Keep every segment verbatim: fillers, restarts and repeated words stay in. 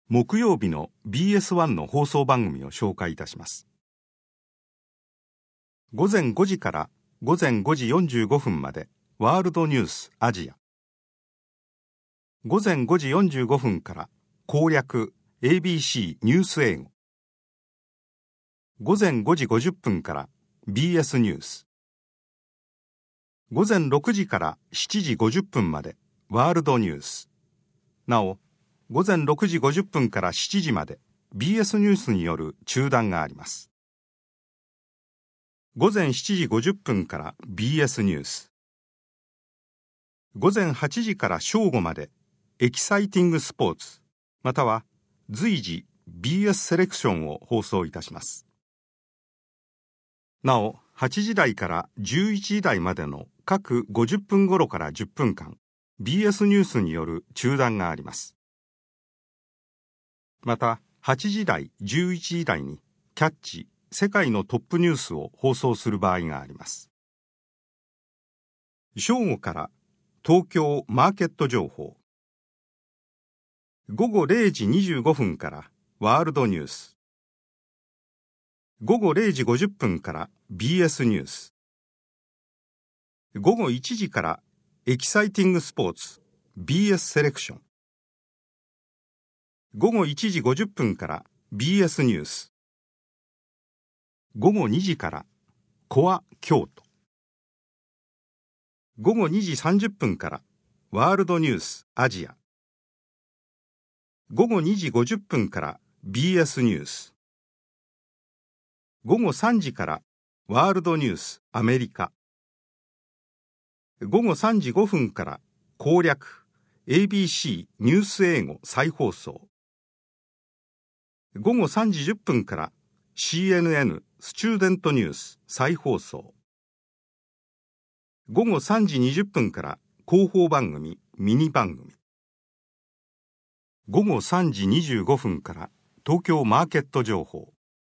木曜日の ビーエスワン の放送番組を紹介いたします。ごぜんごじからごぜんごじよんじゅうごふんまでワールドニュースアジア。ごぜんごじよんじゅうごふんから攻略 エービーシー ニュース英語。ごぜんごじごじゅっぷんから ビーエス ニュース。ごぜんろくじからしちじごじゅっぷんまでワールドニュース。なお、ごぜんろくじごじゅっぷんからしちじまで ビーエス ニュースによる中断があります。ごぜんしちじごじゅっぷんから ビーエス ニュース。ごぜんはちじから正午までエキサイティングスポーツ、または随時 ビーエス セレクションを放送いたします。なお、はちじ台からじゅういちじ台までの各ごじゅっぷん頃からじゅっぷんかん、ビーエス ニュースによる中断があります。また、はちじ台、じゅういちじ台にキャッチ、世界のトップニュースを放送する場合があります。正午から東京マーケット情報。ごごれいじにじゅうごふんからワールドニュース。ごごれいじごじゅっぷんから ビーエス ニュース。ごごいちじからエキサイティングスポーツ ビーエス セレクション。ごごいちじごじゅっぷんから ビーエス ニュース。ごごにじからコア京都。ごごにじさんじゅっぷんからワールドニュースアジア。ごごにじごじゅっぷんから ビーエス ニュース。ごごさんじからワールドニュースアメリカ。ごごさんじごふんから攻略 エービーシー ニュース英語再放送。ごごさんじじゅっぷんから シーエヌエヌ スチューデントニュース再放送。ごごさんじにじゅっぷんから広報番組ミニ番組。ごごさんじにじゅうごふんから東京マーケット情報。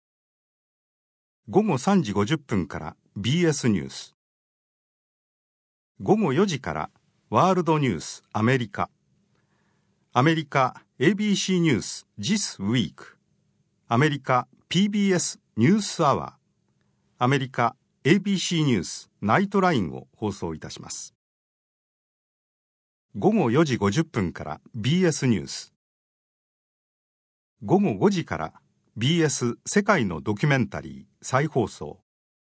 ごごさんじごじゅっぷんから ビーエス ニュース。ごごよじからワールドニュースアメリカ。アメリカ エービーシー ニュース This Week。アメリカ ピービーエス ニュースアワー。アメリカ エービーシー ニュースナイトラインを放送いたします。ごごよじごじゅっぷんから ビーエス ニュース。ごごごじから ビーエス 世界のドキュメンタリー再放送。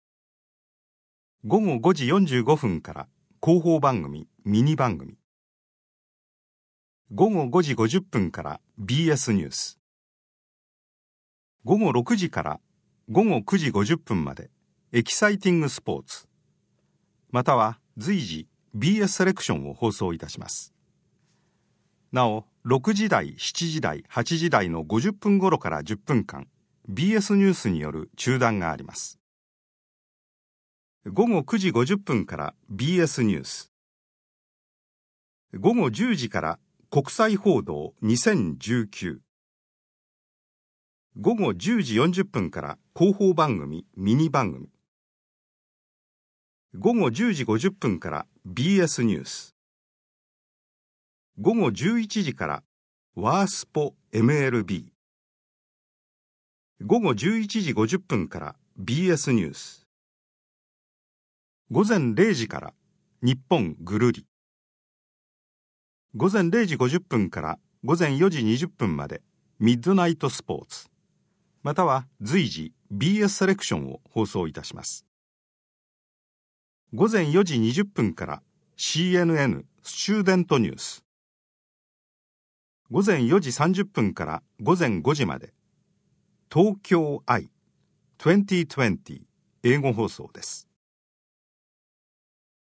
ごごごじよんじゅうごふんから広報番組ミニ番組。ごごごじごじゅっぷんから ビーエス ニュース。ごごろくじからごごくじごじゅっぷんまでエキサイティングスポーツ、または随時 ビーエス セレクションを放送いたします。なお、ろくじ台、しちじ台、はちじ台のごじゅっぷん頃からじゅっぷんかん、ビーエス ニュースによる中断があります。ごごくじごじゅっぷんから ビーエス ニュース。ごごじゅうじから国際報道にせんじゅうきゅう。ごごじゅうじよんじゅっぷんから広報番組ミニ番組。ごごじゅうじごじゅっぷんから ビーエス ニュース。ごごじゅういちじからワースポ エムエルビー。ごごじゅういちじごじゅっぷんから ビーエス ニュース。ごぜんれいじから日本ぐるり。ごぜんれいじごじゅっぷんからごぜんよじにじゅっぷんまでミッドナイトスポーツ、または随時 ビーエス セレクションを放送いたします。ごぜんよじにじゅっぷんから シーエヌエヌ スチューデントニュース。ごぜんよじさんじゅっぷんからごぜんごじまで東京 アイにせんにじゅう英語放送です。